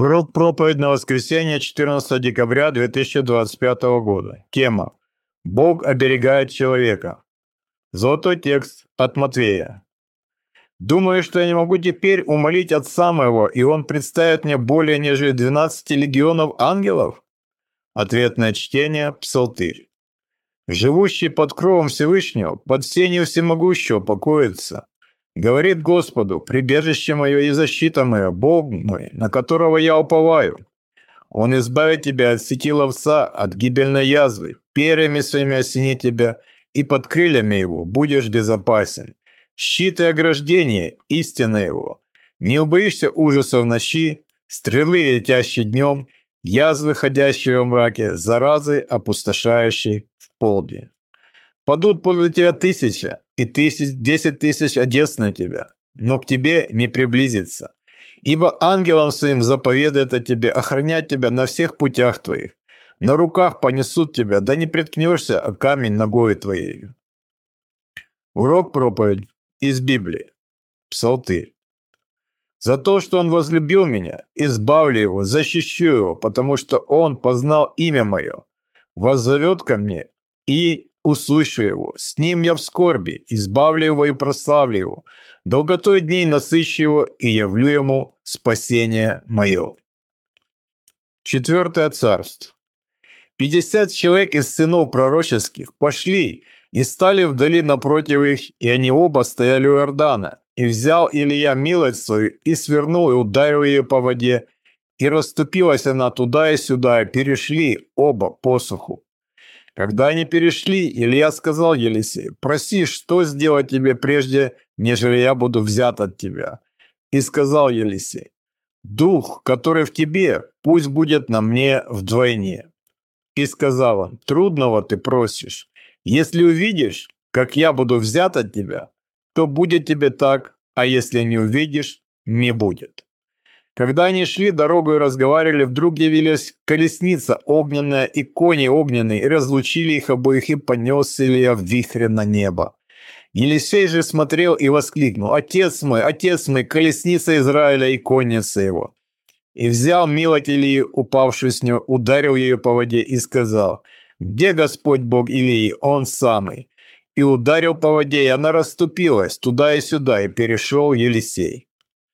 Урок проповедь на воскресенье 14 декабря 2025 года. Тема «Бог оберегает человека». Золотой текст от Матвея. «Думаю, что я не могу теперь умолить Отца моего, и Он представит мне более нежели 12 легионов ангелов?» Ответное чтение Псалтырь. «Живущий под кровом Всевышнего, под сенью всемогущего покоится. Говорит Господу, прибежище мое и защита моя, Бог мой, на которого я уповаю. Он избавит тебя от сети ловца, от гибельной язвы, перьями своими осенит тебя, и под крыльями его будешь безопасен. Щит и ограждение, истина его. Не убоишься ужаса в ночи, стрелы, летящие днем, язвы, ходящие во мраке, заразы, опустошающие в полдень. Падут подле тебя 1000, и 10 тысяч одежд на тебя, но к тебе не приблизится. Ибо ангелам своим заповедает о тебе охранять тебя на всех путях твоих. На руках понесут тебя, да не приткнешься о камень ногой твоей». Урок проповедь из Библии. Псалтырь. «За то, что он возлюбил меня, избавлю его, защищу его, потому что он познал имя мое, воззовет ко мне и услышу его. С ним я в скорби, избавлю его и прославлю его. Долготой дней насыщу его и явлю ему спасение мое». Четвертое царство. 50 человек из сынов пророческих пошли и стали вдали напротив их, и они оба стояли у Иордана. И взял Илия милость свою, и свернул, и ударил ее по воде, и расступилась она туда и сюда, и перешли оба посуху. Когда они перешли, Илья сказал Елисею: «Проси, что сделать тебе прежде, нежели я буду взят от тебя?» И сказал Елисей: «Дух, который в тебе, пусть будет на мне вдвойне». И сказал он: «Трудного ты просишь. Если увидишь, как я буду взят от тебя, то будет тебе так, а если не увидишь, не будет». Когда они шли дорогу и разговаривали, вдруг явилась колесница огненная и кони огненные, и разлучили их обоих, и понес Илья в вихре на небо. Елисей же смотрел и воскликнул: отец мой, колесница Израиля и конница его!» И взял милость Илии, упавшую с него, ударил ее по воде и сказал: «Где Господь Бог Илии? Он самый». И ударил по воде, и она расступилась туда и сюда, и перешел Елисей.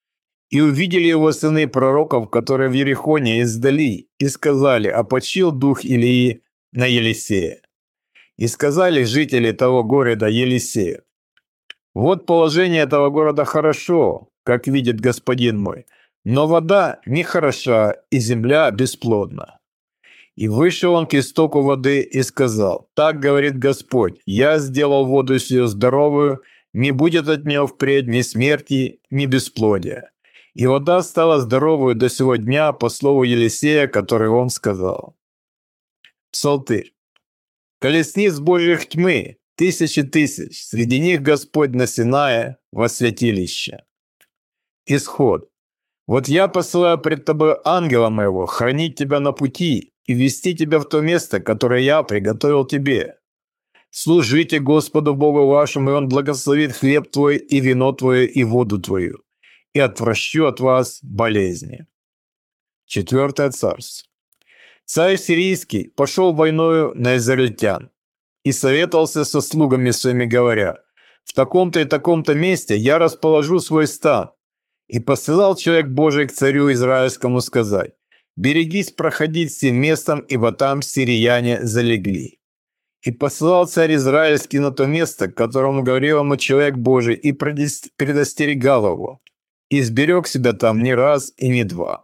И увидели его сыны пророков, которые в Ерихоне, издали, и сказали: «Опочил дух Илии на Елисея». И сказали жители того города Елисею: «Вот положение этого города хорошо, как видит господин мой, но вода нехороша, и земля бесплодна». И вышел он к истоку воды и сказал: «Так говорит Господь, я сделал воду сию здоровую, не будет от нее впредь ни смерти, ни бесплодия». И вода стала здоровую до сего дня по слову Елисея, который он сказал. Псалтырь. «Колесниц Божьих тьмы, тысячи тысяч, среди них Господь на Синае во святилище». Исход. «Вот я посылаю пред тобой ангела моего хранить тебя на пути и вести тебя в то место, которое я приготовил тебе. Служите Господу Богу вашему, и Он благословит хлеб твой и вино твое и воду твою, и отвращу от вас болезни». Четвертое царство. Царь сирийский пошел войною на израильтян и советовался со слугами своими, говоря: «В таком-то и таком-то месте я расположу свой стан». И посылал человек Божий к царю израильскому сказать: «Берегись проходить сим местом, ибо там сирияне залегли». И посылал царь израильский на то место, к которому говорил ему человек Божий, и предостерегал его. И сберег себя там не раз и не два.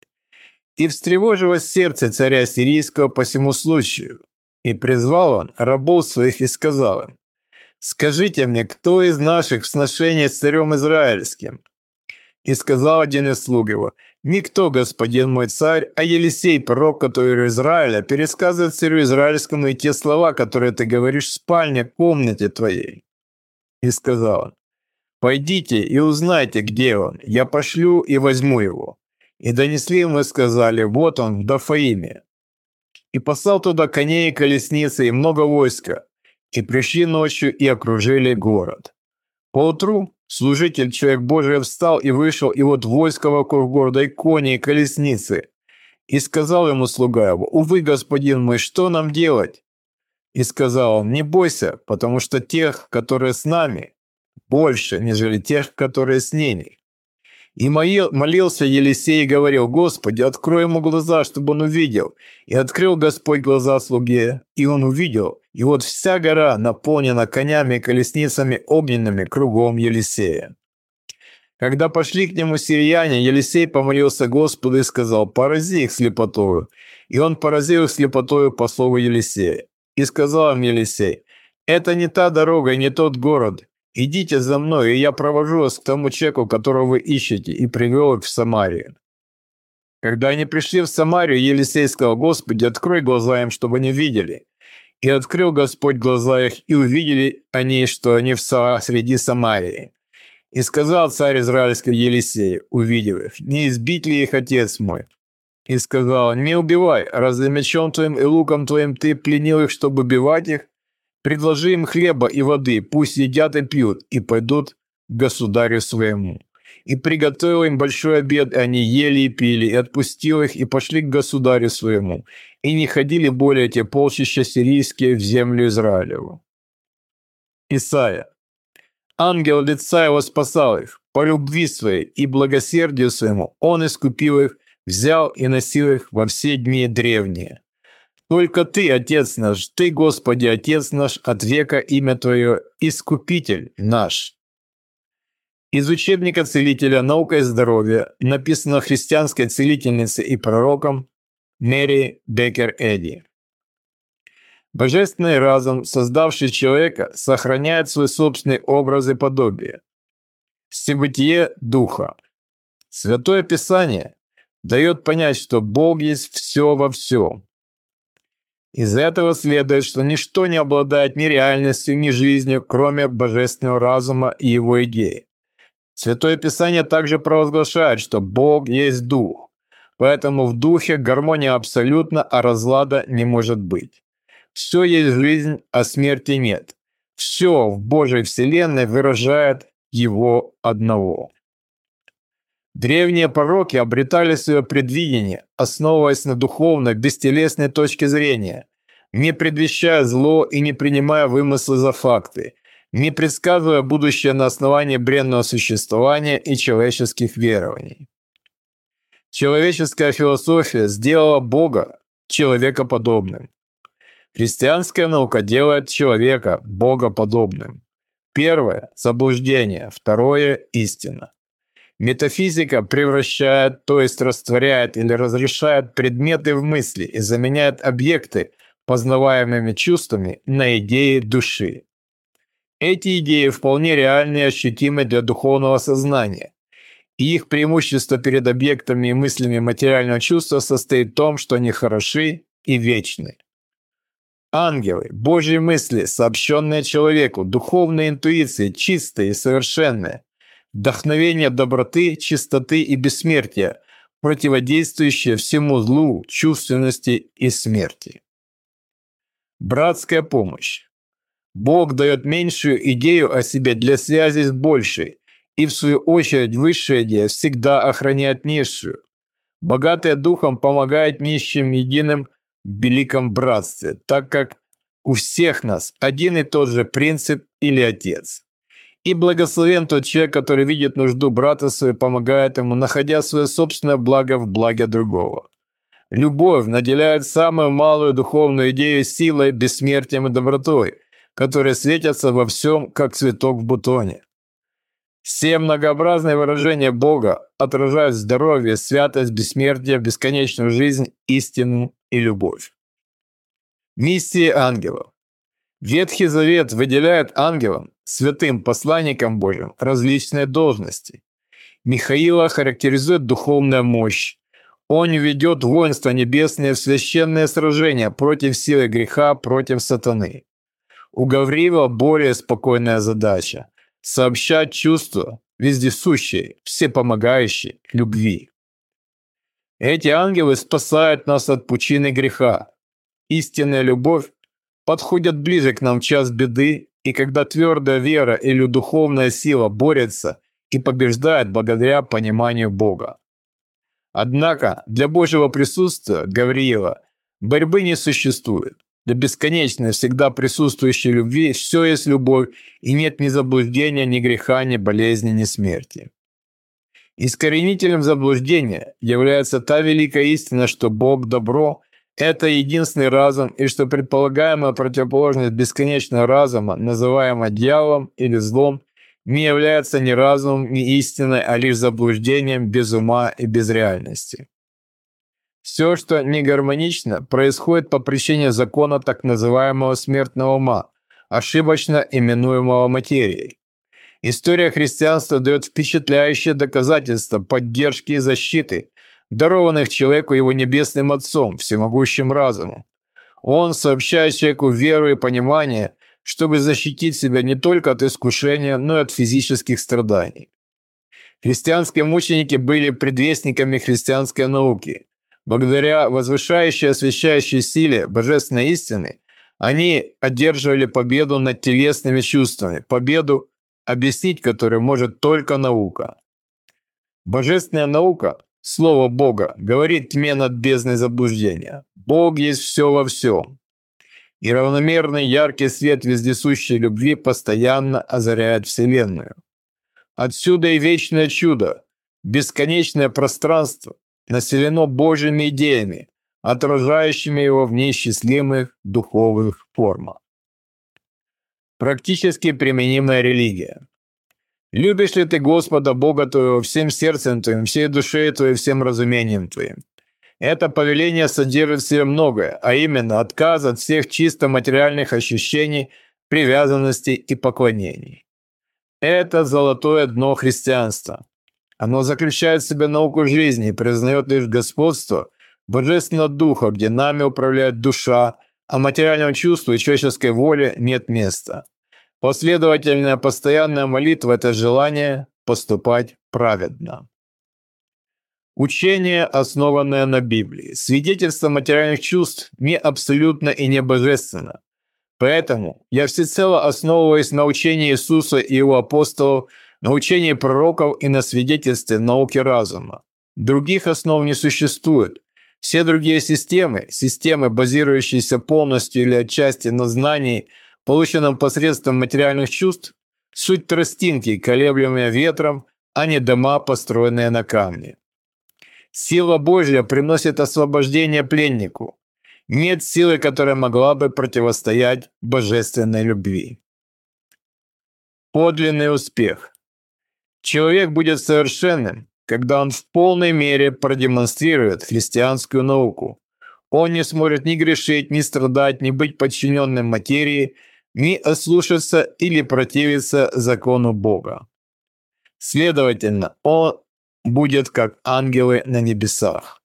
И встревожилось сердце царя сирийского по сему случаю. И призвал он рабов своих и сказал им: «Скажите мне, кто из наших в сношении с царем израильским?» И сказал один из слуг его: «Никто, господин мой царь, а Елисей, пророк, который Израиля, пересказывает царю израильскому и те слова, которые ты говоришь в спальне, комнате твоей». И сказал он: «Пойдите и узнайте, где он, я пошлю и возьму его». И донесли ему и сказали: «Вот он в Дафаиме». И послал туда коней и колесницы и много войска, и пришли ночью и окружили город. Поутру Служитель, человек Божий, встал и вышел, и вот войско вокруг города, и кони, и колесницы. И сказал ему слуга его: «Увы, господин мой, что нам делать?» И сказал он: «Не бойся, потому что тех, которые с нами, больше, нежели тех, которые с ними». И молился Елисей и говорил: «Господи, открой ему глаза, чтобы он увидел». И открыл Господь глаза слуге, и он увидел, и вот вся гора наполнена конями и колесницами огненными кругом Елисея. Когда пошли к нему сирияне, Елисей помолился Господу и сказал: «Порази их слепотою». И он поразил их слепотою по слову Елисея. И сказал им Елисей: «Это не та дорога и не тот город. Идите за мной, и я провожу вас к тому человеку, которого вы ищете», и привел их в Самарию. Когда они пришли в Самарию, Елисей сказал: «Господи, открой глаза им, чтобы они видели». И открыл Господь глаза их, и увидели они, что они среди Самарии. И сказал царь израильский Елисею, увидев их: «Не избить ли их, отец мой?» И сказал: «Не убивай, разве мечом твоим и луком твоим ты пленил их, чтобы убивать их? Предложи им хлеба и воды, пусть едят и пьют, и пойдут к государю своему». И приготовил им большой обед, и они ели и пили, и отпустил их, и пошли к государю своему, и не ходили более те полчища сирийские в землю Израилеву. Исайя. Ангел лица его спасал их, по любви своей и благосердию своему он искупил их, взял и носил их во все дни древние. Только Ты, Отец наш, Ты, Господи, Отец наш, от века имя Твое, Искупитель наш. Из учебника целителя «Наука и здоровье» написано христианской целительницей и пророком Мэри Беккер Эдди. Божественный разум, создавший человека, сохраняет свой собственный образ и подобие. Всебытие Духа. Святое Писание дает понять, что Бог есть все во всем. Из этого следует, что ничто не обладает ни реальностью, ни жизнью, кроме божественного разума и его идеи. Святое Писание также провозглашает, что Бог есть Дух, поэтому в Духе гармония абсолютна, а разлада не может быть. Все есть жизнь, а смерти нет. Все в Божьей Вселенной выражает Его одного. Древние пророки обретали свое предвидение, основываясь на духовной, бестелесной точке зрения, не предвещая зло и не принимая вымыслы за факты, не предсказывая будущее на основании бренного существования и человеческих верований. Человеческая философия сделала Бога человекоподобным. Христианская наука делает человека богоподобным. Первое – заблуждение, второе – истина. Метафизика превращает, то есть растворяет или разрешает предметы в мысли и заменяет объекты, познаваемыми чувствами, на идеи души. Эти идеи вполне реальны и ощутимы для духовного сознания. И их преимущество перед объектами и мыслями материального чувства состоит в том, что они хороши и вечны. Ангелы, Божьи мысли, сообщенные человеку, духовные интуиции, чистые и совершенные, вдохновение доброты, чистоты и бессмертия, противодействующее всему злу, чувственности и смерти. Братская помощь. Бог дает меньшую идею о себе для связи с большей, и в свою очередь высшая идея всегда охраняет низшую. Богатые духом помогают нищим единым в великом братстве, так как у всех нас один и тот же принцип или Отец. И благословен тот человек, который видит нужду брата своего и помогает ему, находя свое собственное благо в благе другого. Любовь наделяет самую малую духовную идею силой, бессмертием и добротой, которые светятся во всем, как цветок в бутоне. Все многообразные выражения Бога отражают здоровье, святость, бессмертие, бесконечную жизнь, истину и любовь. Миссии ангелов. Ветхий Завет выделяет ангелам, святым посланникам Божьим, различные должности. Михаила характеризует духовная мощь. Он ведет воинство небесное в священное сражение против силы греха, против сатаны. У Гавриила более спокойная задача – сообщать чувства, вездесущие, всепомогающие, любви. Эти ангелы спасают нас от пучины греха. Истинная любовь подходит ближе к нам в час беды и когда твердая вера или духовная сила борется и побеждает благодаря пониманию Бога. Однако для Божьего присутствия, Гавриила, борьбы не существует. Для бесконечной, всегда присутствующей любви все есть любовь, и нет ни заблуждения, ни греха, ни болезни, ни смерти. Искоренителем заблуждения является та великая истина, что Бог – добро, это единственный разум, и что предполагаемая противоположность бесконечного разума, называемая дьяволом или злом, не является ни разумом, ни истиной, а лишь заблуждением без ума и без реальности. Все, что не гармонично, происходит по причине закона так называемого смертного ума, ошибочно именуемого материей. История христианства дает впечатляющее доказательство поддержки и защиты, дарованных человеку его небесным Отцом, всемогущим разумом. Он сообщает человеку веру и понимание, чтобы защитить себя не только от искушения, но и от физических страданий. Христианские мученики были предвестниками христианской науки. Благодаря возвышающей и освящающей силе божественной истины они одерживали победу над телесными чувствами, победу, объяснить которую может только наука. Божественная наука, Слово Бога, говорит тьме над бездной заблуждения. Бог есть все во всем. И равномерный яркий свет вездесущей любви постоянно озаряет Вселенную. Отсюда и вечное чудо, бесконечное пространство, населено Божьими идеями, отражающими его в неисчислимых духовных формах. Практически применимая религия. Любишь ли ты Господа Бога твоего всем сердцем твоим, всей душой твоей, всем разумением твоим? Это повеление содержит в себе многое, а именно отказ от всех чисто материальных ощущений, привязанностей и поклонений. Это золотое дно христианства. Оно заключает в себе науку жизни и признает лишь господство Божественного Духа, где нами управляет душа, а материальному чувству и человеческой воле нет места. Последовательная постоянная молитва – это желание поступать праведно. Учение, основанное на Библии. Свидетельство материальных чувств не абсолютно и не божественно. Поэтому я всецело основываюсь на учении Иисуса и его апостолов, на учении пророков и на свидетельстве науки разума. Других основ не существует. Все другие системы, базирующиеся полностью или отчасти на знании, полученном посредством материальных чувств, суть тростинки, колеблемые ветром, а не дома, построенные на камне. Сила Божья приносит освобождение пленнику. Нет силы, которая могла бы противостоять божественной любви. Подлинный успех. Человек будет совершенным, когда он в полной мере продемонстрирует христианскую науку. Он не сможет ни грешить, ни страдать, ни быть подчиненным материи, ни ослушаться или противиться закону Бога. Следовательно, он будет как ангелы на небесах.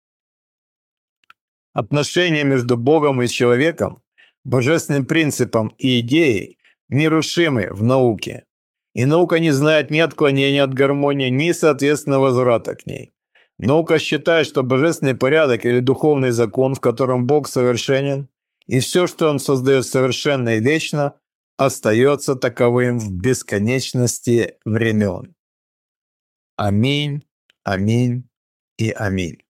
Отношения между Богом и человеком, божественным принципом и идеей нерушимы в науке. И наука не знает ни отклонения от гармонии, ни, соответственно, возврата к ней. Наука считает, что божественный порядок или духовный закон, в котором Бог совершенен, и все, что Он создает совершенно и вечно, остается таковым в бесконечности времен. Аминь, аминь и аминь.